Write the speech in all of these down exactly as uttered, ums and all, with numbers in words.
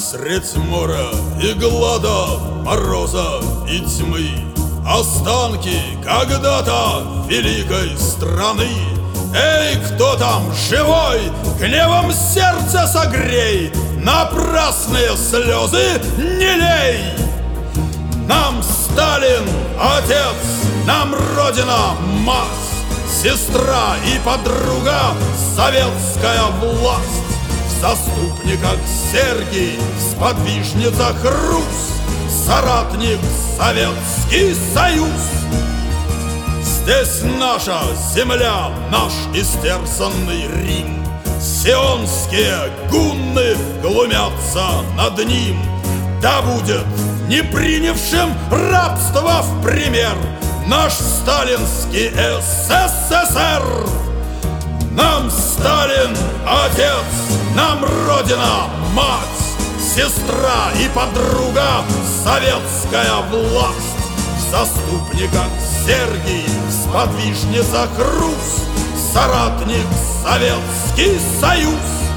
Средь моря и глада, мороза и тьмы, останки когда-то великой страны. Эй, кто там живой, гневом сердце согрей, напрасные слезы не лей. Нам Сталин отец, нам Родина мать, сестра и подруга советская власть. В заступниках Сергий, в сподвижницах Русь, соратник Советский Союз. Здесь наша земля, наш истерзанный Рим, сионские гунны глумятся над ним. Да будет не принявшим рабство в пример наш сталинский СССР. Нам Сталин отец, нам Родина мать, сестра и подруга советская власть. В заступниках Сергий, в сподвижницах Русь, соратник Советский Союз.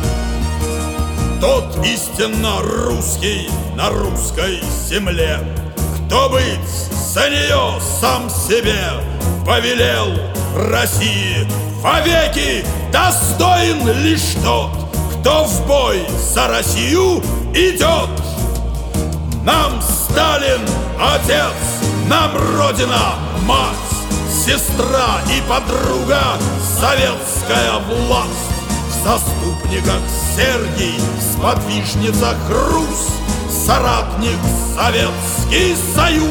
Тот истинно русский на русской земле, кто быть за нее сам себе повелел. России вовеки достоин лишь тот, кто в бой за Россию идет. Нам Сталин отец, нам Родина мать, сестра и подруга советская власть. В заступниках Сергий, в сподвижницах Русь, соратник Советский Союз.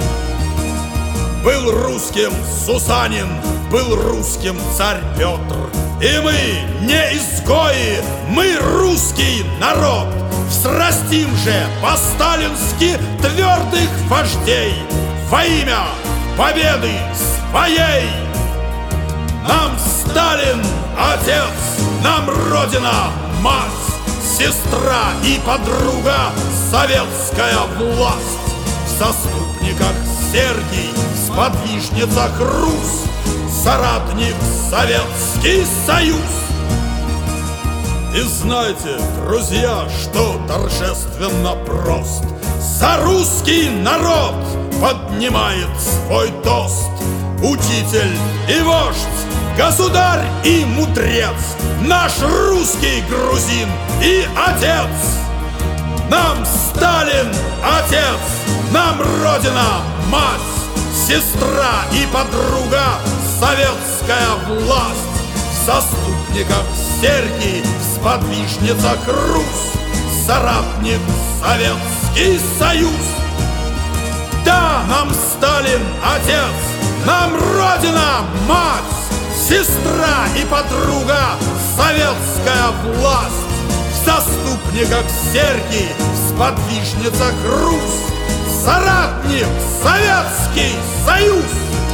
Был русским Сусанин, был русским царь Петр, и мы не изгои, мы русский народ. Взрастим же по-сталински твердых вождей во имя победы своей. Нам Сталин отец, нам Родина мать, сестра и подруга советская власть. В заступниках Сергий, в сподвижницах Русь, соратник Советский Союз. И знайте, друзья, что торжественно прост: за русский народ поднимает свой тост учитель и вождь, государь и мудрец, наш русский грузин и отец. Нам Сталин отец, нам Родина мать, сестра и подруга советская власть. В заступниках Сергий, в сподвижницах Русь, соратник Советский Союз. Да, нам Сталин отец, нам Родина мать, сестра и подруга советская власть. В заступниках Сергий, в сподвижницах Русь, соратник Советский Союз.